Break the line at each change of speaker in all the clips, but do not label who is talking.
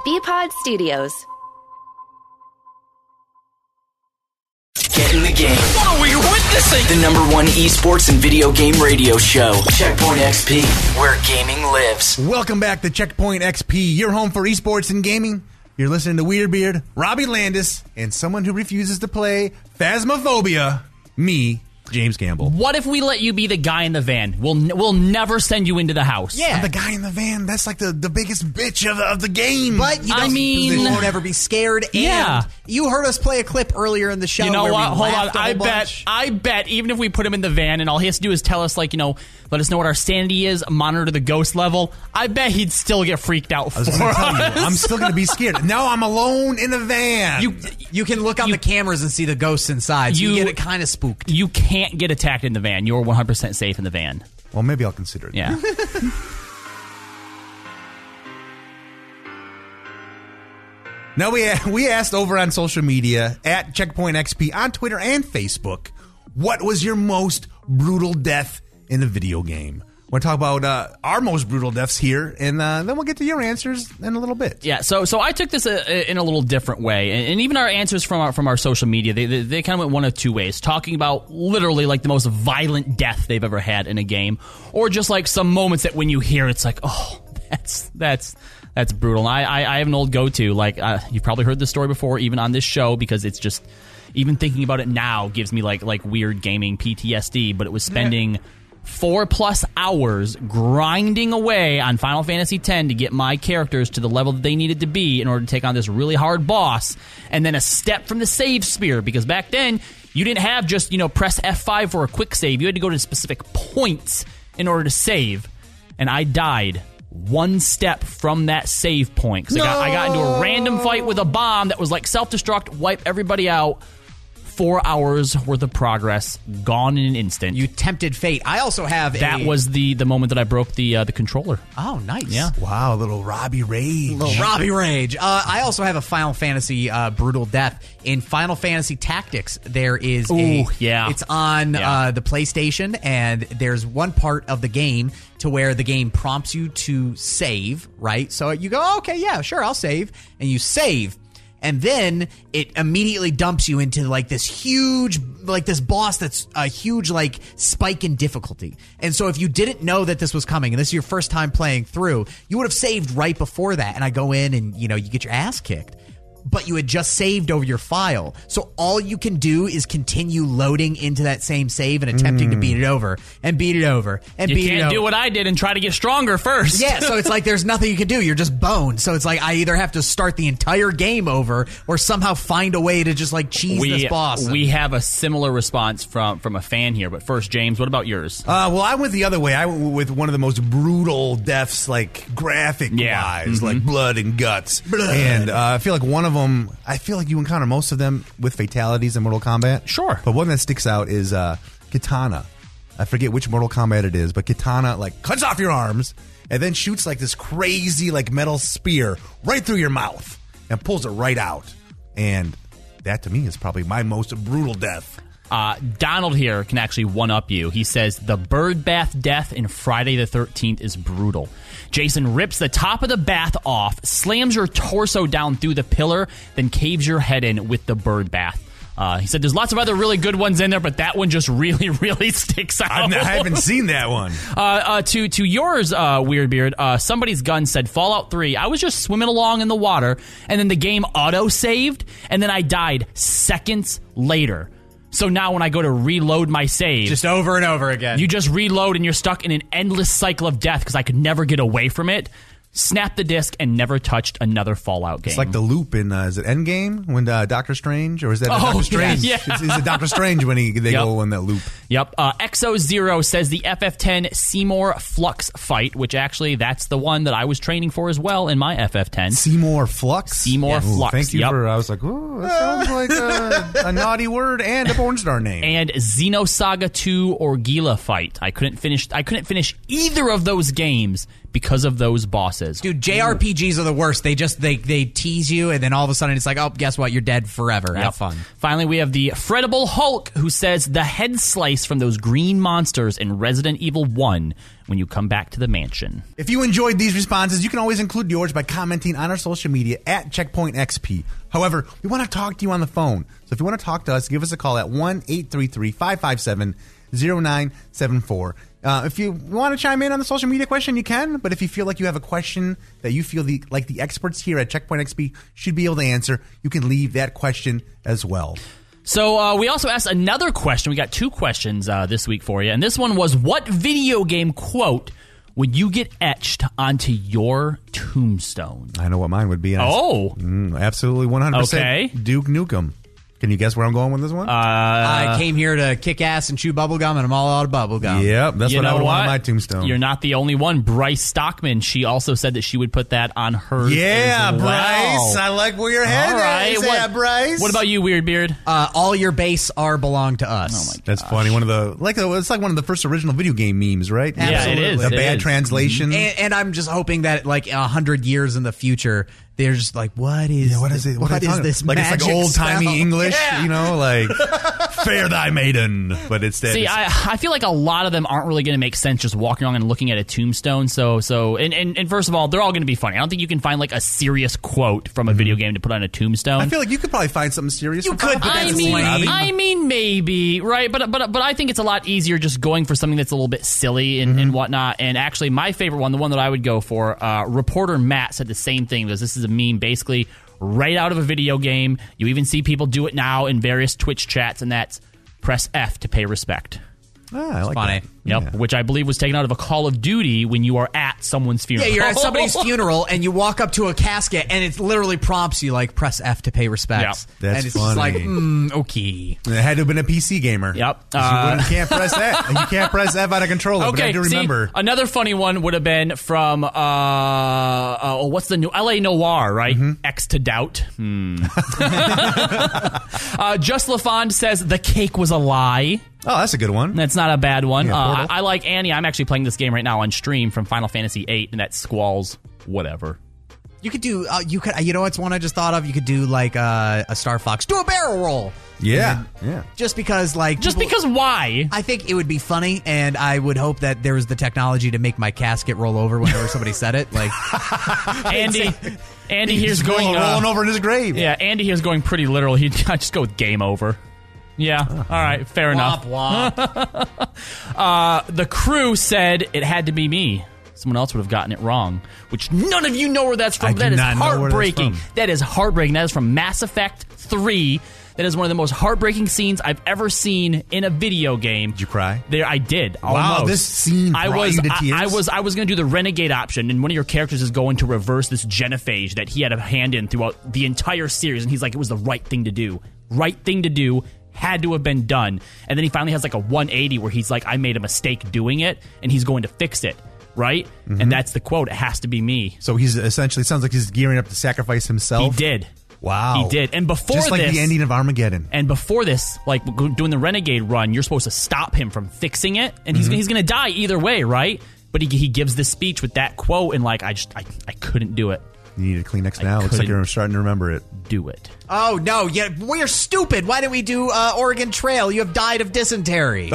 BPod Studios.
Get in the game.
What are we witnessing?
The #1 esports and video game radio show. Checkpoint XP, where gaming lives.
Welcome back to Checkpoint XP, your home for esports and gaming. You're listening to Weirdbeard, Robbie Landis, and someone who refuses to play Phasmophobia, me, James Campbell.
What if we let you be the guy in the van? We'll never send you into the house.
I'm the guy in the van. That's like the biggest bitch of the game.
But you won't ever be scared. And you heard us play a clip earlier in the show.
You know
where
what?
We
Hold on.
laughed
I bet even if we put him in the van and all he has to do is tell us, like, let us know what our sanity is, monitor the ghost level, I bet he'd still get freaked out for us.
I'm still going to be scared. Now I'm alone in a van.
You can look on the cameras and see the ghosts inside, so you get it kind of spooked.
You can't get attacked in the van. You're 100% safe in the van.
Well, maybe I'll consider it.
Yeah.
Now, we asked over on social media, at Checkpoint XP, on Twitter and Facebook, what was your most brutal death in a video game? We're going to talk about our most brutal deaths here, and then we'll get to your answers in a little bit.
Yeah, so I took this in a little different way, and even our answers from our social media, they kind of went one of two ways, talking about literally like the most violent death they've ever had in a game, or just like some moments that when you hear it's like, oh, that's brutal. And I have an old go-to, like you've probably heard this story before, even on this show, because it's just, even thinking about it now gives me like weird gaming PTSD, but it was spending 4+ hours grinding away on Final Fantasy X to get my characters to the level that they needed to be in order to take on this really hard boss, and then a step from the save spear, because back then you didn't have just, press F5 for a quick save. You had to go to specific points in order to save, and I died one step from that save point, because I got into a random fight with a bomb that was like self-destruct, wipe everybody out. 4 hours worth of progress gone in an instant.
You tempted fate. I also have
that was the moment that I broke the controller.
Oh, nice.
Yeah.
Wow, little Robbie Rage.
I also have a Final Fantasy brutal death. In Final Fantasy Tactics, there is it's on the PlayStation, and there's one part of the game to where the game prompts you to save, right? So you go, oh, okay, yeah, sure, I'll save. And you save. And then it immediately dumps you into like this huge, like this boss that's a huge like spike in difficulty. And so if you didn't know that this was coming and this is your first time playing through, you would have saved right before that. And I go in and, you get your ass kicked. But you had just saved over your file. So all you can do is continue loading into that same save and attempting to beat it over and beat it over and beat it over.
You can't do what I did and try to get stronger first.
Yeah, so it's like there's nothing you can do. You're just boned. So it's like I either have to start the entire game over or somehow find a way to just like cheese this boss.
We have a similar response from a fan here. But first, James, what about yours?
Well, I went the other way. I went with one of the most brutal deaths, like graphic-wise, like blood and guts. And I feel like one of them, I feel like you encounter most of them with fatalities in Mortal Kombat.
Sure.
But one that sticks out is Kitana. I forget which Mortal Kombat it is, but Kitana like cuts off your arms and then shoots like this crazy like metal spear right through your mouth and pulls it right out. And that to me is probably my most brutal death.
Donald here can actually one-up you. He says, the bird bath death in Friday the 13th is brutal. Jason rips the top of the bath off, slams your torso down through the pillar, then caves your head in with the bird bath. He said there's lots of other really good ones in there, but that one just really, really sticks out.
I haven't seen that one.
To yours, Weirdbeard, somebody's gun said Fallout 3. I was just swimming along in the water, and then the game auto-saved, and then I died seconds later. So now when I go to reload my save...
just over and over again.
You just reload and you're stuck in an endless cycle of death because I could never get away from it. Snapped the disc and never touched another Fallout game.
It's like the loop in, is it Endgame? When Doctor Strange? Or is that Doctor Strange?
Yeah.
It's it Doctor Strange when they go in that loop.
Yep. Exo0 says the FF10 Seymour Flux fight, which actually that's the one that I was training for as well in my FF10.
Seymour Flux?
Seymour Flux.
Thank you for, I was like, ooh, that sounds like a naughty word and a porn star name.
And Xenosaga 2 Orgilla fight. I couldn't finish either of those games because of those bosses.
Dude, JRPGs are the worst. They tease you, and then all of a sudden it's like, oh, guess what? You're dead forever. Have fun.
Finally, we have the Fretable Hulk, who says the head slice from those green monsters in Resident Evil 1 when you come back to the mansion.
If you enjoyed these responses, you can always include yours by commenting on our social media at Checkpoint XP. However, we want to talk to you on the phone. So if you want to talk to us, give us a call at 1-833-557-0974. If you want to chime in on the social media question, you can. But if you feel like you have a question that you feel like the experts here at Checkpoint XP should be able to answer, you can leave that question as well.
So we also asked another question. We got 2 questions this week for you. And this one was, what video game quote would you get etched onto your tombstone?
I know what mine would be. Absolutely 100%.
Okay.
Duke Nukem. Can you guess where I'm going with this one?
I came here to kick ass and chew bubblegum, and I'm all out of bubblegum.
Yep, that's what I would want on my tombstone.
You're not the only one. Bryce Stockman, she also said that she would put that on hers.
Yeah,
as well.
Bryce. I like where your head is. Yeah, Bryce.
What about you, Weirdbeard?
All your base are belong to us.
Oh my gosh.
That's funny. It's like one of the first original video game memes, right?
Yeah, it is.
A bad translation.
And I'm just hoping that like 100 years in the future, they're just like, what is it? What is this?
Like
magic
it's like old timey English,
Yeah.
like fair thy maiden. But instead,
see, I feel like a lot of them aren't really going to make sense just walking around and looking at a tombstone. So and first of all, they're all going to be funny. I don't think you can find like a serious quote from a video game to put on a tombstone.
I feel like you could probably find something serious.
You could, but that's lame.
I mean, maybe, right? But I think it's a lot easier just going for something that's a little bit silly and whatnot. And actually, my favorite one, the one that I would go for, reporter Matt said the same thing, because this is a meme basically right out of a video game. You even see people do it now in various Twitch chats, and that's press F to pay respect.
I like
funny.
that.
Yep,
Yeah.
which I believe was taken out of a Call of Duty when you are at someone's funeral.
Yeah, you're at somebody's funeral and you walk up to a casket and it literally prompts you like press F to pay respects.
Yeah, that's
and it's
funny.
just like, okay.
It had to have been a PC gamer.
Yep.
You can't press that. You can't press F on a controller. But I do remember.
Another funny one would have been from what's the new LA Noir, right? X to doubt. Just LaFond says the cake was a lie.
Oh, that's a good one.
That's not a bad one.
Yeah,
I like Annie. I'm actually playing this game right now on stream from Final Fantasy VIII, and that squalls whatever.
You could do, you know what's one I just thought of? You could do like a Star Fox. Do a barrel roll.
Yeah.
Just because
Because why?
I think it would be funny, and I would hope that there was the technology to make my casket roll over whenever somebody said it. Like
Andy here's going
rolling over in his grave.
Yeah, Andy here's going pretty literal. He'd just go with game over. Yeah, all right, fair enough. The crew said it had to be me. Someone else would have gotten it wrong, which none of you know where that's from. That is heartbreaking. That is heartbreaking. That is from Mass Effect 3. That is one of the most heartbreaking scenes I've ever seen in a video game.
Did you cry?
There, I did.
Wow,
almost.
this scene brought you to tears?
I was going to do the renegade option, and one of your characters is going to reverse this genophage that he had a hand in throughout the entire series, and he's like, it was the right thing to do. Right thing to do. Had to have been done. And then he finally has like a 180 where he's like, I made a mistake doing it, and he's going to fix it. Right? And that's the quote. It has to be me.
So he's essentially, sounds like he's gearing up to sacrifice himself.
He did.
Wow.
He did. And before
just like
this,
the ending of Armageddon.
And before this, like doing the Renegade run, you're supposed to stop him from fixing it. And he's going to die either way, right? But he gives this speech with that quote, and like, I couldn't do it.
You need a Kleenex now. Looks like you're starting to remember it.
Do it.
Oh, no. Yeah, we're stupid. Why didn't we do Oregon Trail? You have died of dysentery.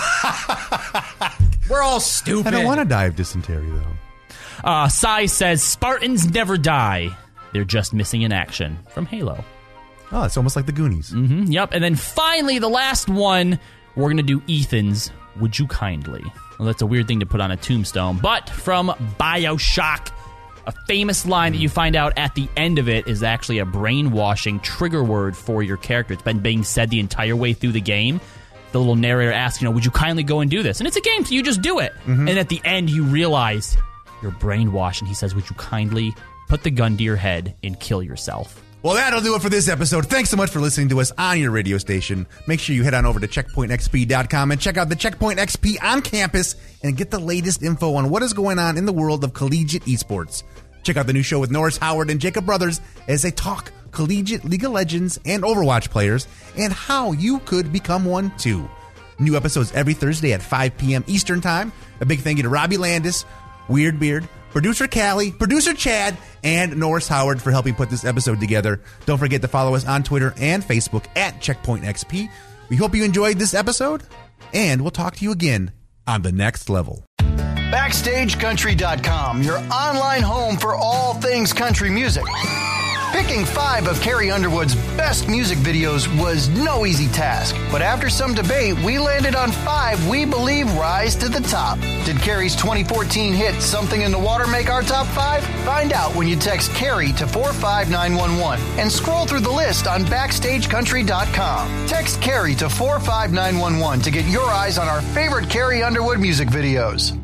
We're all stupid.
I don't want to die of dysentery, though.
Sai says, Spartans never die. They're just missing in action. From Halo.
Oh, it's almost like the Goonies.
Mm-hmm, yep. And then finally, the last one, we're going to do Ethan's Would You Kindly. Well, that's a weird thing to put on a tombstone. But from BioShock, a famous line that you find out at the end of it is actually a brainwashing trigger word for your character. It's been being said the entire way through the game. The little narrator asks, would you kindly go and do this? And it's a game, so you just do it. And at the end, you realize you're brainwashed. And he says, would you kindly put the gun to your head and kill yourself?
Well, that'll do it for this episode. Thanks so much for listening to us on your radio station. Make sure you head on over to checkpointxp.com and check out the Checkpoint XP on campus and get the latest info on what is going on in the world of collegiate esports. Check out the new show with Norris Howard and Jacob Brothers as they talk collegiate League of Legends and Overwatch players and how you could become one too. New episodes every Thursday at 5 p.m. Eastern Time. A big thank you to Robbie Landis, Weirdbeard, producer Callie, producer Chad, and Norris Howard for helping put this episode together. Don't forget to follow us on Twitter and Facebook at Checkpoint XP. We hope you enjoyed this episode, and we'll talk to you again on the next level.
BackstageCountry.com, your online home for all things country music. Picking 5 of Carrie Underwood's best music videos was no easy task, but after some debate, we landed on 5 we believe rise to the top. Did Carrie's 2014 hit Something in the Water make our top 5? Find out when you text Carrie to 45911 and scroll through the list on BackstageCountry.com. Text Carrie to 45911 to get your eyes on our favorite Carrie Underwood music videos.